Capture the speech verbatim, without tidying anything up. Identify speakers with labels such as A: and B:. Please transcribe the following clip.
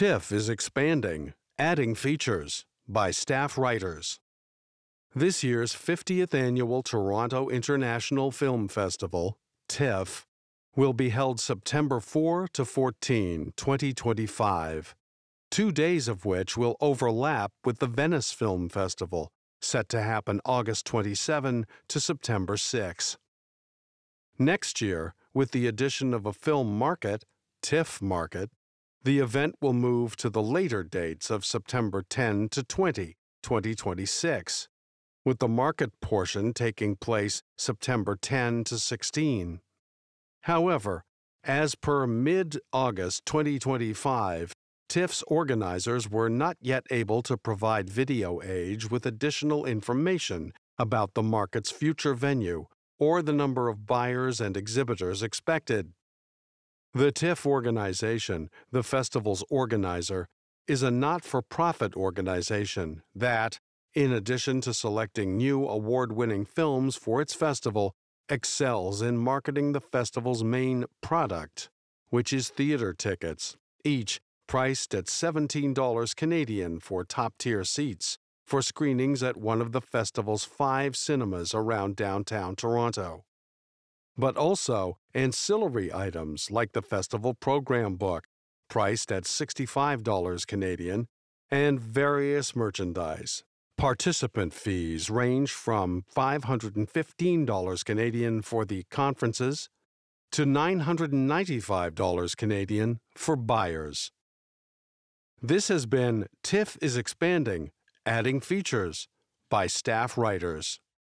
A: TIFF is expanding, adding features by staff writers. This year's fiftieth Annual Toronto International Film Festival, TIFF, will be held September fourth to fourteenth, twenty twenty-five, two days of which will overlap with the Venice Film Festival, set to happen August twenty-seventh to September sixth. Next year, with the addition of a film market, TIFF Market, the event will move to the later dates of September tenth to twentieth, twenty twenty-six, with the market portion taking place September tenth to sixteenth. However, as per mid-August twenty twenty-five, TIFF's organizers were not yet able to provide Video Age with additional information about the market's future venue or the number of buyers and exhibitors expected. The TIFF organization, the festival's organizer, is a not-for-profit organization that, in addition to selecting new award-winning films for its festival, excels in marketing the festival's main product, which is theater tickets, each priced at seventeen dollars Canadian for top-tier seats, for screenings at one of the festival's five cinemas around downtown Toronto. But also ancillary items like the festival program book, priced at sixty-five dollars Canadian, and various merchandise. Participant fees range from five hundred fifteen dollars Canadian for the conferences to nine hundred ninety-five dollars Canadian for buyers. This has been TIFF is Expanding, Adding Features by staff writers.